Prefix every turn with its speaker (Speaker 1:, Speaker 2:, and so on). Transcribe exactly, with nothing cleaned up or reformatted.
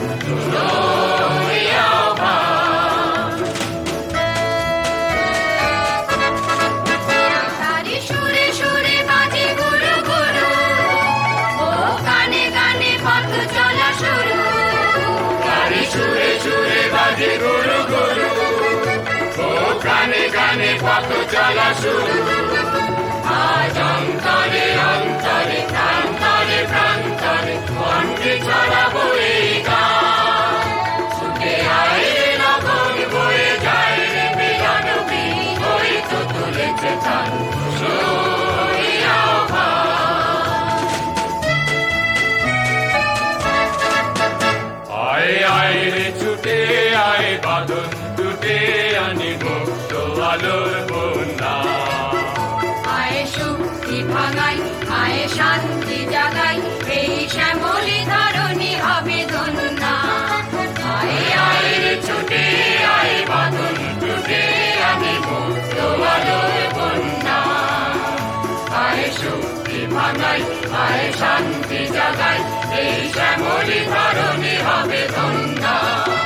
Speaker 1: তারি সুরে সুরে বাজে গুরু গুরু, ও গানে গানে পথ চলা শুরু।
Speaker 2: তারি সুরে সুরে বাজে গুরু গুরু, ও গানে গানে পথ চলা শুরু। আজ অন্তরে অন্তরে প্রান্তরে প্রান্তরে কণ্ঠে ছড়াবো এই গান। ছুটে আয় রে লগন বয়ে যায় রে মিলন বীজ, ওই তো তুলেছে চাঁদ খুশির আহ্বান। আয় আয় রে ছুটে আয় বাঁধন টুটে আনি মুক্ত আলোর বন্যা।
Speaker 1: আয়ে শক্তি ভাঙাই, আয়ে শান্তি জাগাই, এই শ্যামলী ধরণী হবে ধন্যা।
Speaker 2: আয় আয় রে ছুটে আয় বাঁধন টুটে আনি মুক্ত আলোর বন্যা। আয় শক্তি ভাঙাই, আয় শান্তি জাগাই, এই শ্যামলী ধরণী হবে ধন্যা।